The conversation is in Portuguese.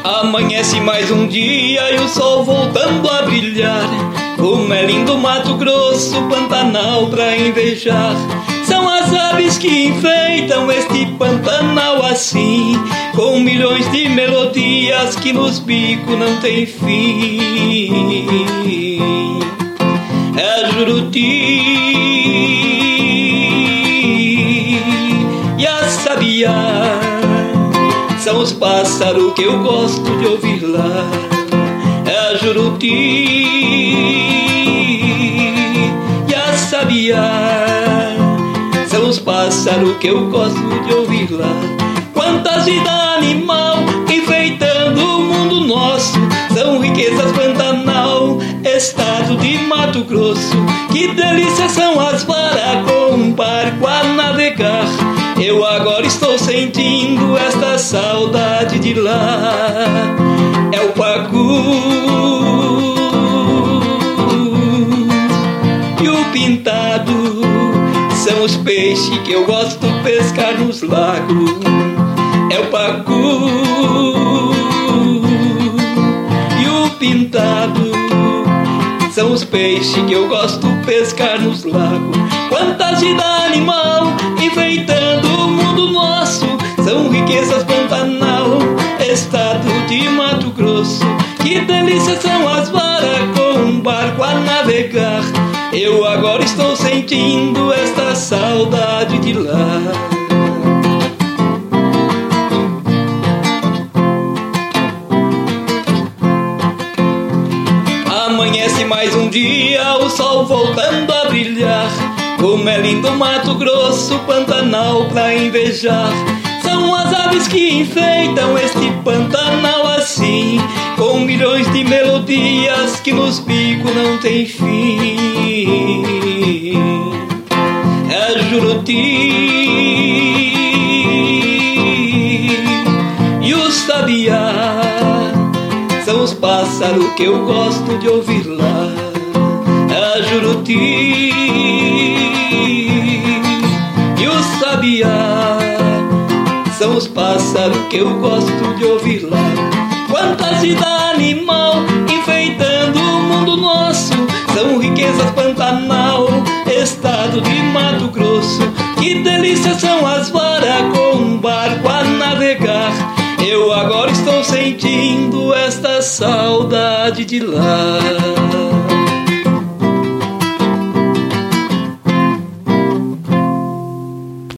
Amanhece mais um dia e o sol voltando a brilhar. Como é lindo Mato Grosso, Pantanal pra invejar. São as aves que enfeitam este Pantanal assim, com milhões de melodias que nos bicos não tem fim. É a Juruti e a Sabiá, são os pássaros que eu gosto de ouvir lá. É a Juruti e a Sabiá, são os pássaros que eu gosto de ouvir lá. Quantas vidas animal enfeitando o mundo nosso, são riquezas Pantanal, estado de Mato Grosso. Que delícia são as varas com um barco a navegar. Eu agora estou sentindo esta saudade de lá. É o pacu e o pintado, são os peixes que eu gosto de pescar nos lagos. É o pacu e o pintado, são os peixes que eu gosto de pescar nos lagos. Quantas vidas animal enfeitando o mundo nosso, são riquezas Pantanal, estado de Mato Grosso. Que delícia são as varas com um barco a navegar. Eu agora estou sentindo esta saudade de lá. Amanhece mais um dia, o sol voltando a brilhar. Como é lindo Mato Grosso, Pantanal pra invejar. São as aves que enfeitam este Pantanal assim, com milhões de melodias que nos bicos não tem fim. É a Juruti e o Sabiá, são os pássaros que eu gosto de ouvir lá. É a Juruti e o Sabiá, são os pássaros que eu gosto de ouvir lá. Quantas vidas animal enfeitando o mundo nosso, são riquezas Pantanal, estado de Mato Grosso. Que delícia são as varas com um barco a navegar. Eu agora estou sentindo esta saudade de lá.